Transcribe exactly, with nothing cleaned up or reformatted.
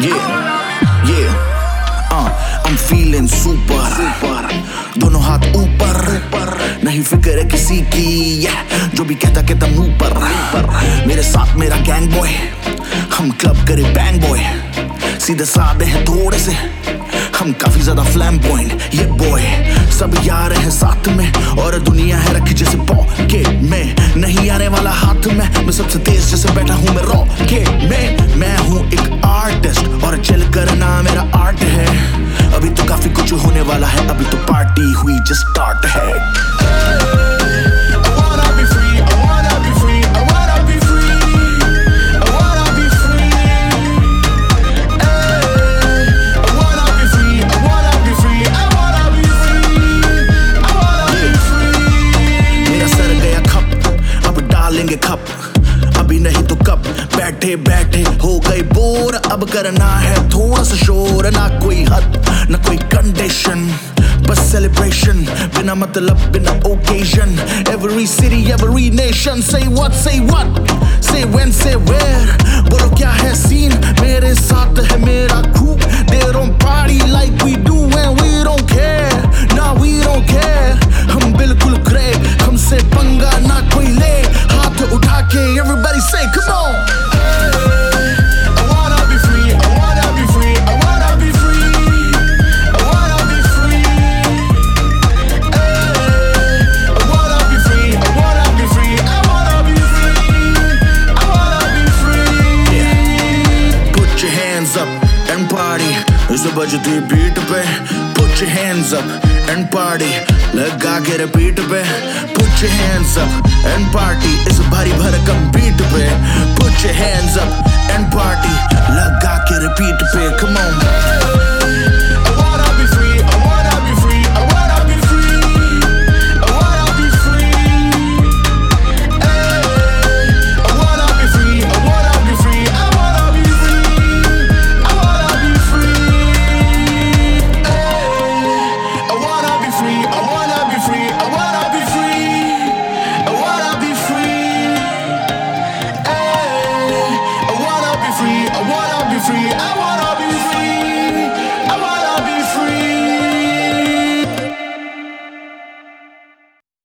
Yeah, yeah, uh, I'm feeling super, super. दोनों हाथ ऊपर, नहीं फिक्र है किसी की, yeah. जो भी कहता कहता मुंह पर, मेरे साथ मेरा गैंग बॉय, हम क्लब करे बैंग बॉय, सीधे साधे हैं थोड़े से, हम काफी ज्यादा फ्लैम्बॉयंट, ये बॉय सब यार हैं साथ में, और दुनिया है रखी जैसे पॉकेट में, नहीं आने वाला हाथ में, मैं सबसे तेज जैसे बैठा हूँ मैं रॉकेट में, मैं हूँ एक आर्टिस्ट और चिल करना मेरा आर्ट है, अभी तो काफी कुछ होने वाला है, अभी तो पार्टी हुई जस्ट स्टार्ट है। कप अभी नहीं तो कब, बैठे बैठे हो गए बोर, अब करना है थोड़ा सा शोर, ना कोई हद ना कोई कंडीशन, बस सेलिब्रेशन, बिना मतलब बिना occasion, every city every nation, say what say what, say when say where, बोलो क्या है सीन, मेरे साथ है मेरा crew, they don't party like we do and we don't care, nah we don't care, हम बिल्कुल ग्रे, हमसे पंगा ना कोई ले, हाथ उठा के everybody say come on, I wanna be free, I wanna be free, I wanna be free, I wanna be free, I wanna be free, I wanna be free, I wanna be free, I wanna be free, yeah. Put your hands up and party, इस बजती beat पे, put your hands up and party, लगा के repeat पे, put your hands up and party, इस भारी भरकम beat पे, put your hands up and